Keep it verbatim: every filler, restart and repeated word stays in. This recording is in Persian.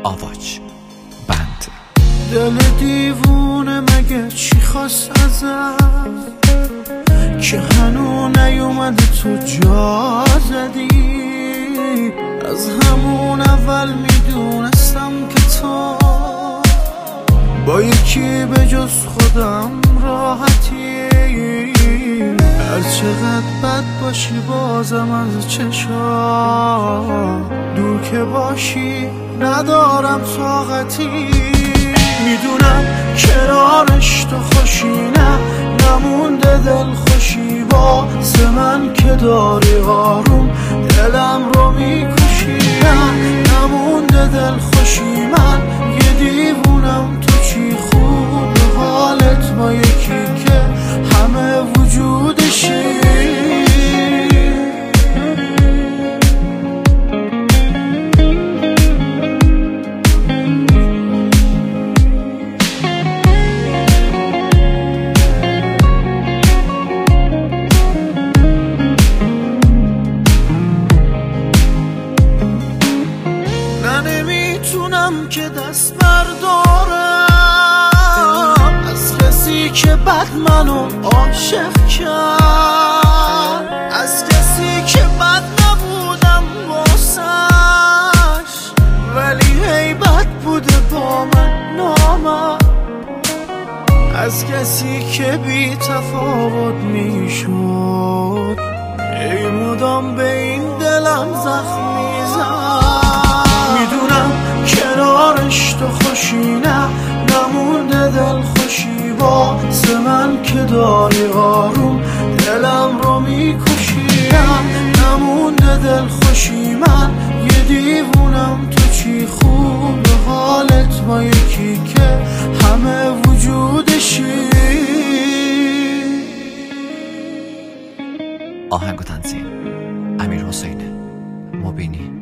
آواج بند. دل دیوونه مگه چی خواست ازم که هنو نیومده تو جا زدی؟ از همون اول میدونستم که تو با یکی به جز خودم راحتی. هر چقدر بد باشی بازم از چشا دور که باشی ندارم طاقتی. میدونم کنارش تو خوشی نه نمونده دل خوشی واسه من که داری آروم دلم رو میکشی. نه نمونده دل خوشی من یه دیوونم تو چی خوب حالت با یکی که همه وجودشی. نمیتونم که دست بردارم از کسی که بد منو عاشق کرد، از کسی که بد نبودم واسش ولی هی بد بوده با من نامد، از کسی که بی تفاوت میشد ای مدام به این دلم زخم میزد. میدونم کنارش تو خوشی نه نمونده دل خوشی واسه من که داری آروم دلم رو میکشی. نمونده دل خوشی من یه دیوونم تو چی خوب حالت با یکی که همه وجودشی. آهنگ و تنظیم امیر حسین مبینی.